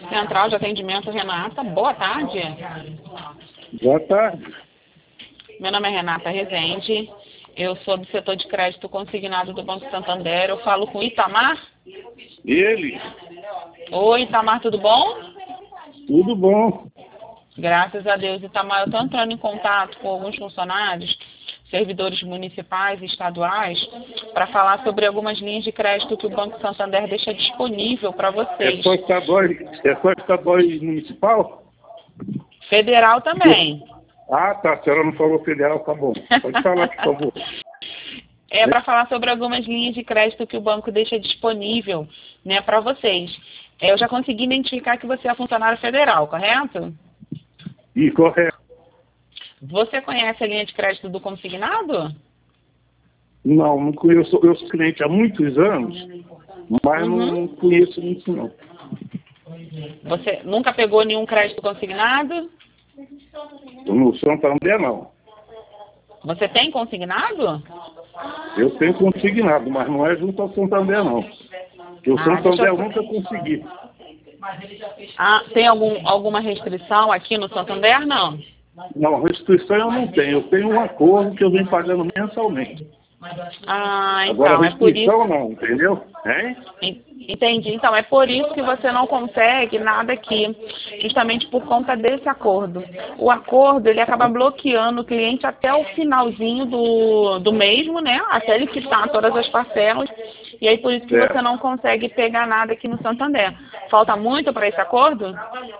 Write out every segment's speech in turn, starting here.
Central de Atendimento, Renata. Boa tarde. Boa tarde. Meu nome é Renata Rezende. Eu sou do setor de crédito consignado do Banco Santander. Eu falo com Itamar. Ele? Oi, Itamar, tudo bom? Tudo bom. Graças a Deus, Itamar. Eu estou entrando em contato com alguns funcionários, servidores municipais e estaduais, para falar sobre algumas linhas de crédito que o Banco Santander deixa disponível para vocês. É só estadual e municipal? Federal também. Ah, tá. A senhora não falou federal, tá bom. Pode falar, por favor. É para falar sobre algumas linhas de crédito que o banco deixa disponível, né, para vocês. Eu já consegui identificar que você é funcionário federal, correto? Correto. Você conhece a linha de crédito do consignado? Não conheço. Eu sou cliente há muitos anos, mas não conheço muito, não. Você nunca pegou nenhum crédito consignado? No Santander, não. Você tem consignado? Eu tenho consignado, mas não é junto ao Santander, não. Porque o Santander eu nunca consegui. Tem alguma restrição aqui no Santander? Não. Não, restrição eu não tenho. Eu tenho um acordo que eu venho pagando mensalmente. Então, Agora, é por isso... restrição não, entendeu? Hein? Entendi. Então, é por isso que você não consegue nada aqui, justamente por conta desse acordo. O acordo, ele acaba bloqueando o cliente até o finalzinho do mesmo, né? Até ele quitar todas as parcelas. E aí, por isso que você não consegue pegar nada aqui no Santander. Falta muito para esse acordo?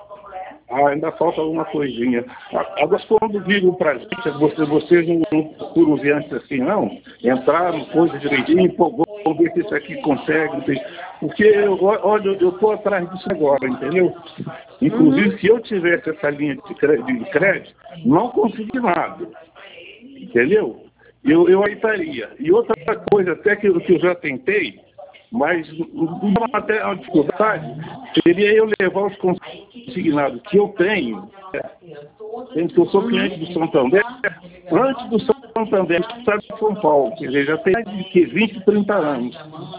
Ainda falta alguma coisinha. Agora, quando ligam para a gente, vocês não procuram ver antes assim, não? Entraram, coisa direitinho, pô, vamos ver se isso aqui consegue. Porque, olha, eu estou atrás disso agora, entendeu? Inclusive, se eu tivesse essa linha de crédito, não consegui nada. Entendeu? Eu aí estaria. E outra coisa, até que eu já tentei, mas até a dificuldade seria eu levar os consignados que eu tenho, porque eu sou cliente do Santander, antes do Santander, do estado de São Paulo, quer dizer, já tem mais de 20, 30 anos.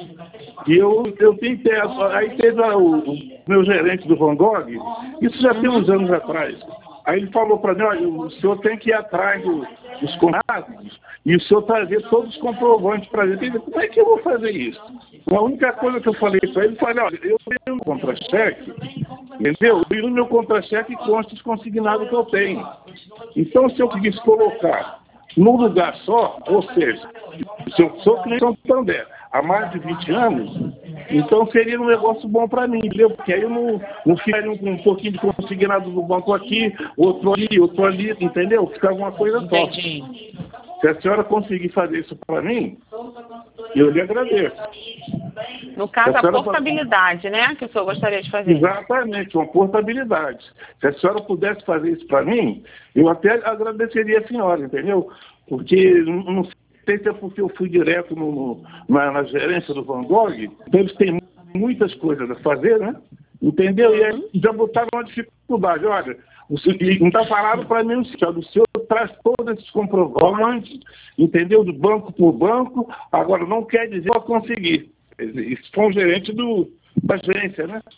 E eu tentei, aí teve o meu gerente do Van Gogh, isso já tem uns anos atrás. Aí ele falou para mim, olha, o senhor tem que ir atrás dos contratos e o senhor trazer todos os comprovantes para ele. Ele, como é que eu vou fazer isso? A única coisa que eu falei para ele, olha, eu tenho um contra-cheque, entendeu? E no meu contra-cheque consta os consignados que eu tenho. Então, se eu conseguisse colocar num lugar só, ou seja, se eu sou cliente do Santander há mais de 20 anos, então seria um negócio bom para mim, entendeu? Porque aí eu não ficaria um pouquinho de consignado do banco aqui, outro ali, entendeu? Fica alguma coisa só. Entendi. Se a senhora conseguir fazer isso para mim, eu lhe agradeço. No caso, a portabilidade, né? Que o senhor gostaria de fazer. Exatamente, uma portabilidade. Se a senhora pudesse fazer isso para mim, eu até agradeceria a senhora, entendeu? Porque não sei se é porque eu fui direto na gerência do Van Gogh, então eles têm muitas coisas a fazer, né? Entendeu? E aí já botaram uma dificuldade. Olha, não está falado para mim o senhor traz todos esses comprovantes, entendeu? Do banco por banco, agora não quer dizer que eu conseguir. Isso foi um gerente da agência, né?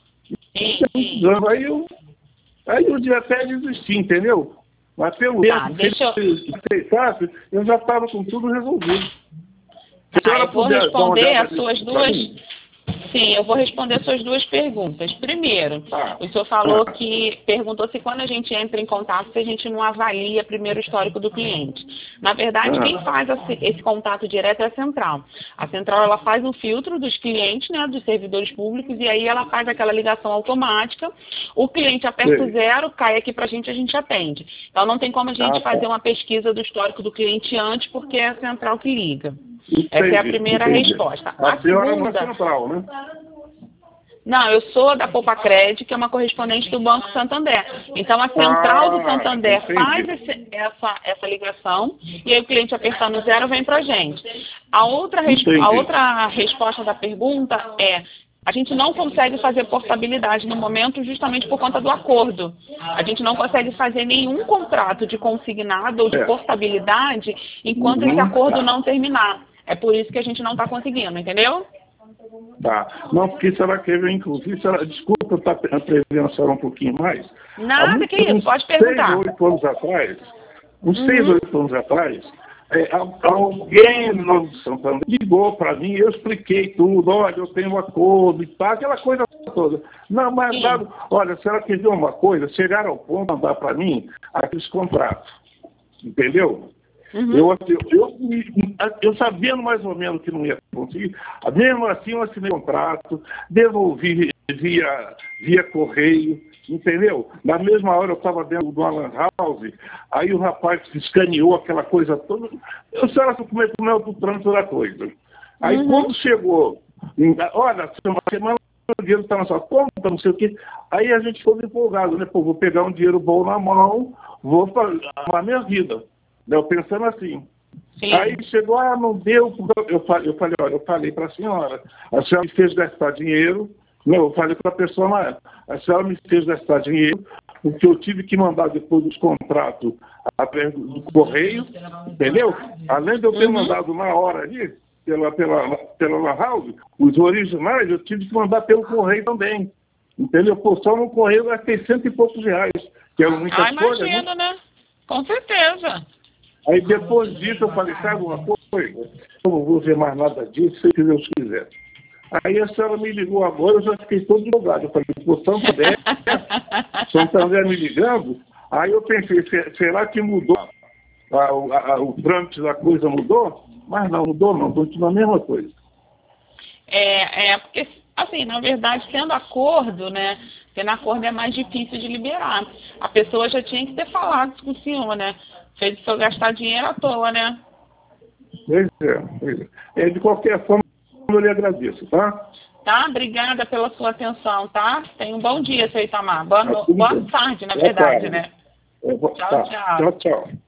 Aí eu devia até desistir, entendeu? Mas pelo menos, se aceitasse, eu já estava com tudo resolvido. Eu vou responder as suas duas... Sim, eu vou responder suas duas perguntas. Primeiro, o senhor falou perguntou se quando a gente entra em contato, se a gente não avalia primeiro o histórico do cliente. Na verdade, quem faz esse contato direto é a central. A central, ela faz um filtro dos clientes, né, dos servidores públicos, e aí ela faz aquela ligação automática. O cliente aperta o 0, cai aqui pra gente, a gente atende. Então, não tem como a gente fazer uma pesquisa do histórico do cliente antes, porque é a central que liga. Essa é a primeira resposta. A senhora não é central, né? Não, eu sou da Poupa Cred, que é uma correspondente do Banco Santander. Então, a central do Santander faz essa ligação e aí o cliente apertando 0 vem para a gente. A outra resposta da pergunta é: a gente não consegue fazer portabilidade no momento justamente por conta do acordo. A gente não consegue fazer nenhum contrato de consignado ou de portabilidade enquanto esse acordo não terminar. É por isso que a gente não está conseguindo, entendeu? Tá. Não, porque será que eu, inclusive, desculpa eu estar atrevendo a senhora um pouquinho mais. Nada, que isso, pode perguntar. 6 ou 8 anos atrás, uns 6 ou 8 anos atrás, alguém no Nova de Santana ligou para mim, eu expliquei tudo, olha, eu tenho um acordo e tal, aquela coisa toda. Não, mas, olha, a senhora quer ver uma coisa? Chegaram ao ponto de mandar para mim aqueles contratos, entendeu? Eu sabendo mais ou menos que não ia conseguir, mesmo assim eu assinei o contrato, devolvi via correio, entendeu? Na mesma hora eu estava dentro do Alan House, aí o rapaz escaneou aquela coisa toda, eu sei lá como é o trânsito da coisa. Aí quando chegou, olha, uma semana o dinheiro está na sua conta, não sei o quê, aí a gente ficou empolgado, né? Pô, vou pegar um dinheiro bom na mão, vou fazer a minha vida. Eu pensando assim. Sim. Aí chegou, não deu. Eu falei, olha, eu falei para a senhora me fez gastar dinheiro. Não, eu falei para a pessoa, a senhora me fez gastar dinheiro, porque eu tive que mandar depois dos contratos através do correio, entendeu? Além de eu ter mandado na hora ali, pela house, os originais eu tive que mandar pelo correio também. Entendeu? Pô, só no correio eu gastei R$100 e poucos, que era muita coisa. Imagino, né? Com certeza. Aí depois disso eu falei, sabe uma coisa? Eu não vou ver mais nada disso, se Deus quiser. Aí a senhora me ligou agora, eu já fiquei todo empolgado. Eu falei, pô, Santander me ligando. Aí eu pensei, será que mudou? O trâmite da coisa mudou? Mas não, mudou não, continua a mesma coisa. Porque, assim, na verdade, tendo acordo, né? Tendo acordo é mais difícil de liberar. A pessoa já tinha que ter falado com o senhor, né? Fez o senhor gastar dinheiro à toa, né? Pois é. De qualquer forma, eu lhe agradeço, tá? Tá, obrigada pela sua atenção, tá? Tenha um bom dia, seu Itamar. Boa tarde, na verdade, né? Tchau, tchau.